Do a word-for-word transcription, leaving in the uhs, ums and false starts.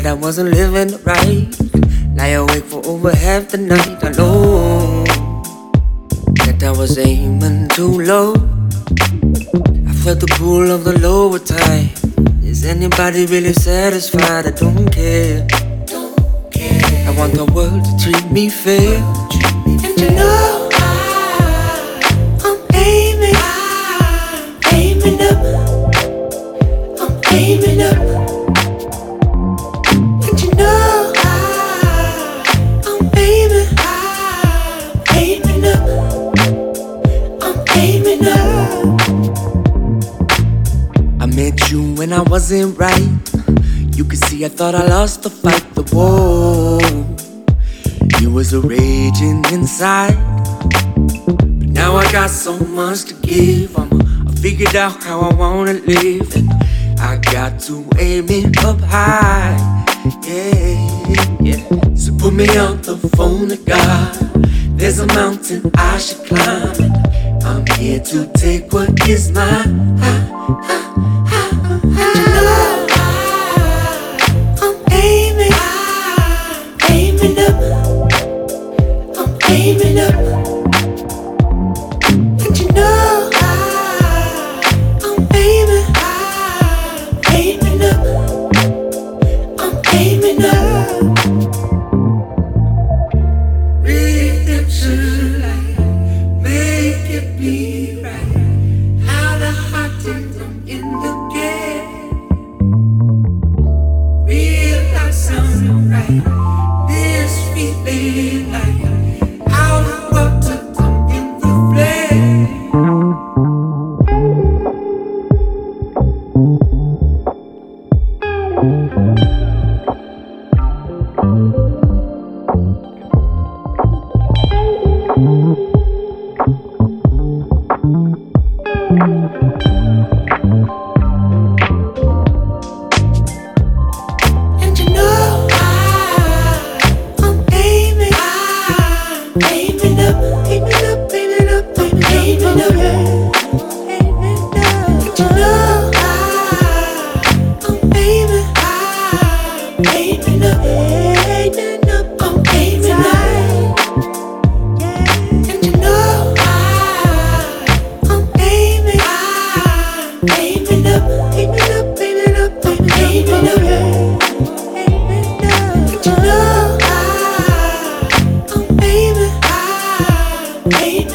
I wasn't living right. Lie awake for over half the night. I know that I was aiming too low. I felt the pull of the lower tide. Is anybody really satisfied? I don't care. I want the world to treat me fair. And you know I'm aiming, aiming up. I'm aiming up. And you know I'm aiming, aiming up. I'm aiming up. I met you when I wasn't right. You could see I thought I lost the fight, the war. You was a raging inside, but now I got so much to give. I'm, I figured out how I wanna live, and I got to aim it up high. Yeah, yeah. So put me on the phone to God. There's a mountain I should climb, and I'm here to take what is mine. Aiming up, and you know I'm aiming, aiming up, I'm aiming up. Redemption light, make it be right. How the hot things I'm in the game. Realize something right. This feeling like and you know I'm aiming, aiming up, aiming up, aiming up, aiming up, aiming up. And you know I'm aiming, aiming up, aiming up, I'm aiming up. And you know I'm aiming, aiming up, aiming up, aiming up, aiming up, aiming up. And you know I'm aiming, aiming